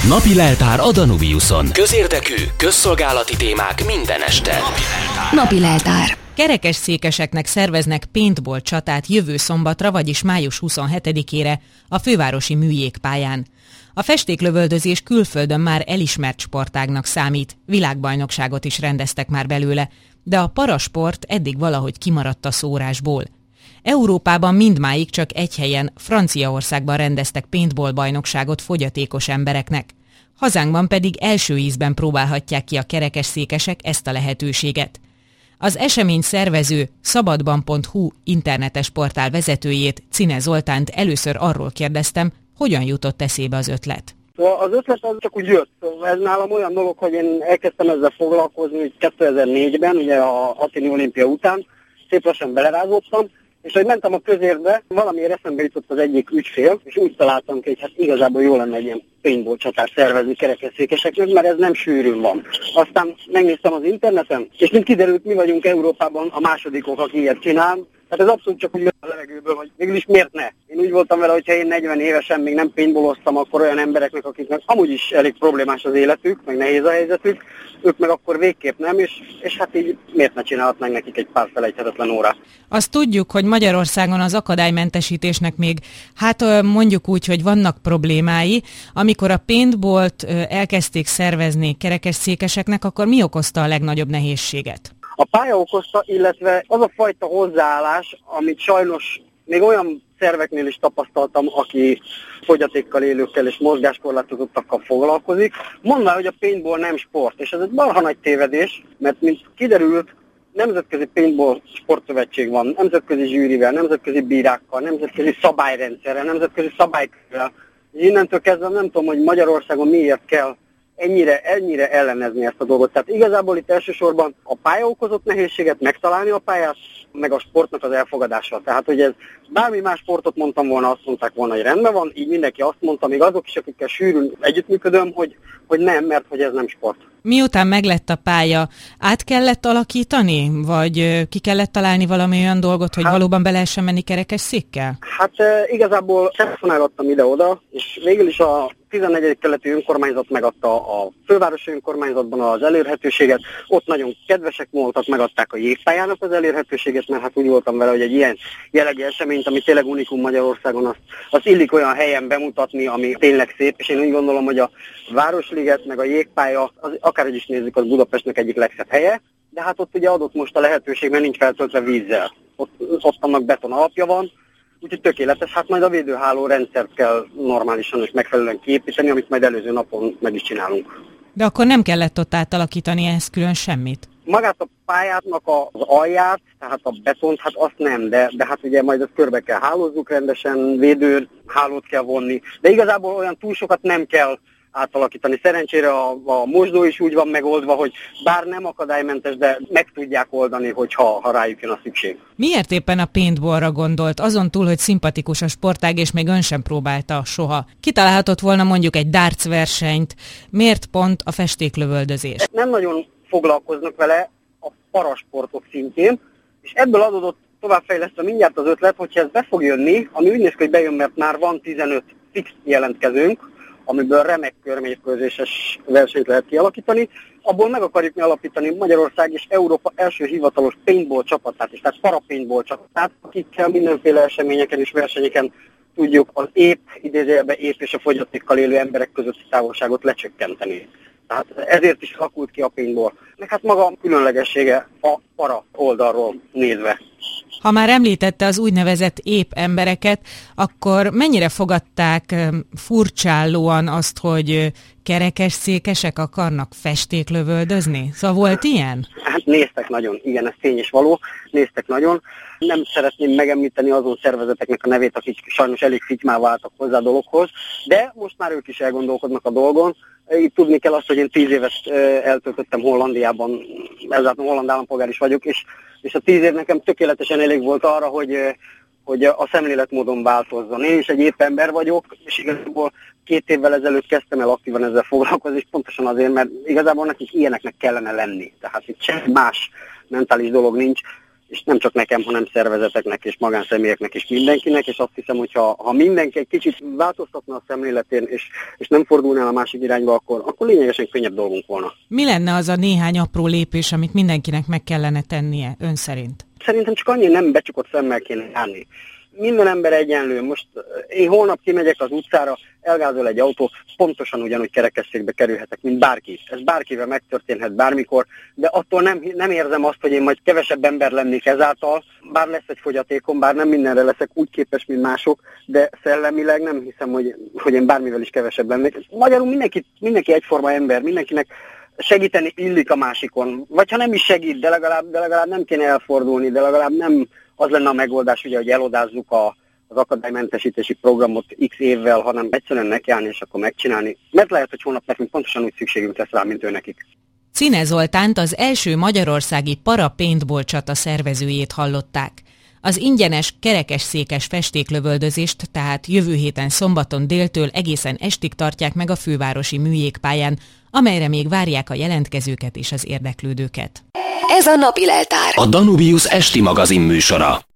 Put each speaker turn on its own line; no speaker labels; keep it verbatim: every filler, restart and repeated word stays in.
Napi leltár a Danubiuson. Közérdekű, közszolgálati témák minden este. Napi leltár.
Napi leltár.
Kerekesszékeseknek szerveznek paintball csatát jövő szombatra, vagyis május huszonhetedikére a fővárosi műjégpályán. A festéklövöldözés külföldön már elismert sportágnak számít, világbajnokságot is rendeztek már belőle, de a parasport eddig valahogy kimaradt a szórásból. Európában mindmáig csak egy helyen, Franciaországban rendeztek paintball bajnokságot fogyatékos embereknek. Hazánkban pedig első ízben próbálhatják ki a kerekesszékesek ezt a lehetőséget. Az esemény szervező szabadban pont hu internetes portál vezetőjét, Czine Zoltánt először arról kérdeztem, hogyan jutott eszébe az ötlet.
Az ötlet az csak úgy jött. Ez nálam olyan dolog, hogy én elkezdtem ezzel foglalkozni kétezer-négyben, ugye a Athéni olimpia után, szép lassan belerázódtam, és hogy mentem a közérbe, valamiért eszembe jutott az egyik ügyfél, és úgy találtam ki, hogy hát igazából jó lenne egy ilyen paintball csatát szervezni kerekesszékeseknek, mert ez nem sűrűn van. Aztán megnéztem az interneten, és mint kiderült, mi vagyunk Európában a másodikok, aki ilyet csinál. Tehát ez abszolút csak úgy jön a levegőből, hogy mégis miért ne? Én úgy voltam vele, hogyha én negyven évesen még nem paintballoztam, akkor olyan embereknek, akiknek amúgy is elég problémás az életük, meg nehéz a helyzetük, ők meg akkor végképp nem, és, és hát így miért ne csinálhatnánk nekik egy pár felejthetetlen órát.
Azt tudjuk, hogy Magyarországon az akadálymentesítésnek még, hát mondjuk úgy, hogy vannak problémái. Amikor a paintballt elkezdték szervezni kerekesszékeseknek, akkor mi okozta a legnagyobb nehézséget?
A pálya okozta, illetve az a fajta hozzáállás, amit sajnos még olyan szerveknél is tapasztaltam, aki fogyatékkal élőkkel és mozgáskorlátozottakkal foglalkozik, mondta, hogy a paintball nem sport, és ez egy marha nagy tévedés, mert mint kiderült, nemzetközi paintball sportszövetség van, nemzetközi zsűrivel, nemzetközi bírákkal, nemzetközi szabályrendszerrel, nemzetközi szabálykörrel. Innentől kezdve nem tudom, hogy Magyarországon miért kell ennyire, ennyire ellenezni ezt a dolgot. Tehát igazából itt elsősorban a pálya okozott nehézséget megtalálni a pályát, meg a sportnak az elfogadása. Tehát, hogy ez bármi más sportot mondtam volna, azt mondták volna, hogy rendben van, így mindenki azt mondta, még azok is, akikkel sűrűn együttműködöm, hogy, hogy nem, mert hogy ez nem sport.
Miután meglett a pálya, át kellett alakítani, vagy ki kellett találni valami olyan dolgot, hogy hát, valóban be lehessen menni kerekesszékkel?
Hát e, igazából telefonálgattam ide-oda, és végül is a tizennegyedik kerületi önkormányzat megadta a fővárosi önkormányzatban az elérhetőséget, ott nagyon kedvesek voltak, megadták a jégpályának az elérhetőséget, mert hát úgy voltam vele, hogy egy ilyen jellegű eseményt, ami tényleg unikum Magyarországon, azt, azt illik olyan helyen bemutatni, ami tényleg szép, és én úgy gondolom, hogy a Városliget meg a jégpálya, az, akárhogy is nézzük, az Budapestnek egyik legszebb helye, de hát ott ugye adott most a lehetőség, mert nincs feltöltve vízzel. Ott, ott annak beton alapja van, úgyhogy tökéletes, hát majd a védőháló rendszert kell normálisan és megfelelően kiépíteni, amit majd előző napon meg is csinálunk.
De akkor nem kellett ott átalakítani ehhez külön semmit?
Magát a pályátnak az alját, tehát a betont, hát azt nem, de, de hát ugye majd ezt körbe kell hálózzuk rendesen, védőhálót kell vonni, de igazából olyan túl sokat nem kell átalakítani. Szerencsére a, a mosdó is úgy van megoldva, hogy bár nem akadálymentes, de meg tudják oldani, hogyha ha rájuk jön a szükség.
Miért éppen a paintballra gondolt, azon túl, hogy szimpatikus a sportág, és még ön sem próbálta soha? Kitalálhatott volna mondjuk egy darts versenyt, miért pont a festéklövöldözés?
Nem nagyon foglalkoznak vele a parasportok szintjén, és ebből adódott továbbfejlesztve mindjárt az ötlet, hogyha ez be fog jönni, ami úgy néz ki, hogy bejön, mert már van tizenöt fix jelentkezőnk, amiből remek körmérkőzéses versenyt lehet kialakítani, abból meg akarjuk mi alapítani Magyarország és Európa első hivatalos paintball csapatát is, tehát parapaintball csapatát, akikkel mindenféle eseményeken és versenyeken tudjuk az épp, idézőjelben épp és a fogyatékkal élő emberek közötti távolságot lecsökkenteni. Tehát ezért is alakult ki a paintball. Meg hát maga a különlegessége a para oldalról nézve.
Ha már említette az úgynevezett épp embereket, akkor mennyire fogadták furcsállóan azt, hogy kerekesszékesek akarnak festéklövöldözni? Szóval volt ilyen?
Hát néztek nagyon, igen, ez tény és való, néztek nagyon. Nem szeretném megemlíteni azon szervezeteknek a nevét, akik sajnos elég fitymával álltak hozzá a dologhoz, de most már ők is elgondolkodnak a dolgon. Itt tudni kell azt, hogy én tíz évet eltöltöttem Hollandiában, ezáltal holland állampolgár is vagyok, és, és a tíz év nekem tökéletesen elég volt arra, hogy, hogy a szemléletmódon változzon. Én is egy épp ember vagyok, és igazából két évvel ezelőtt kezdtem el aktívan ezzel foglalkozni, és pontosan azért, mert igazából nekik ilyeneknek kellene lenni. Tehát itt semmi más mentális dolog nincs. és nem csak nekem, hanem szervezeteknek és magánszemélyeknek és mindenkinek, és azt hiszem, hogy ha, ha mindenki egy kicsit változtatna a szemléletén, és, és nem fordulna el a másik irányba, akkor, akkor lényegesen könnyebb dolgunk volna.
Mi lenne az a néhány apró lépés, amit mindenkinek meg kellene tennie ön szerint?
Szerintem csak annyi nem becsukott szemmel kéne járni. Minden ember egyenlő. Most én holnap kimegyek az utcára, elgázol egy autó, pontosan ugyanúgy kerekesszékbe kerülhetek, mint bárki. Ez bárkivel megtörténhet bármikor, de attól nem, nem érzem azt, hogy én majd kevesebb ember lennék ezáltal, bár lesz egy fogyatékom, bár nem mindenre leszek úgy képes, mint mások, de szellemileg nem hiszem, hogy, hogy én bármivel is kevesebb lennék. Magyarul mindenki, mindenki egyforma ember, mindenkinek segíteni illik a másikon. Vagy ha nem is segít, de legalább, de legalább nem kéne elfordulni, de legalább nem az lenne a megoldás, ugye, hogy elodázzuk a, az akadálymentesítési programot x évvel, hanem egyszerűen nekiállni és akkor megcsinálni. Mert lehet, hogy holnap nekünk pontosan úgy szükségünk lesz rá, mint ő nekik.
Czine Zoltánt, az első magyarországi para-paintball csata szervezőjét hallották. Az ingyenes, kerekesszékes festéklövöldözést tehát jövő héten szombaton déltől egészen estig tartják meg a fővárosi műjégpályán, amelyre még várják a jelentkezőket és az érdeklődőket.
Ez a napi leltár. A Danubius esti magazin műsora.